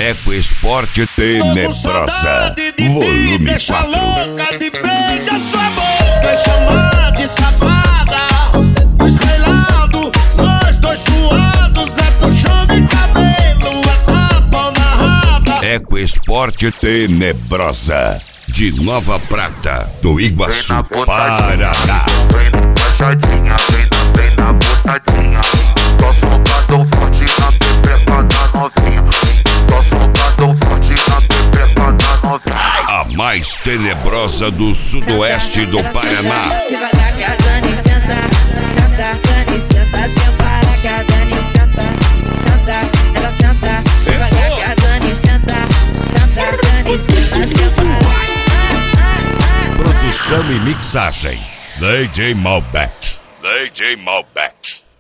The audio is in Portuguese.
Ecoesporte Tenebrosa, volume 4. Louca de beija sua boca, chamar de safada. Estrelado, nós dois suados, é puxão de cabelo, é tapa na raba. Ecoesporte Tenebrosa, de Nova Prata, do Iguaçu, Paraná. Vem na baixadinha, vem na botadinha. Tô soltado forte na pepeca da novinha. Tô soltado forte na pepeca da novinha. A mais tenebrosa do sudoeste do Paraná. Devagar que a Dani senta, senta, Dani senta, sem parar que a Dani senta, senta, ela senta. Devagar que a Dani senta, senta, Dani senta, sem parar. Produção e mixagem, DJ Malbec. DJ Malbec.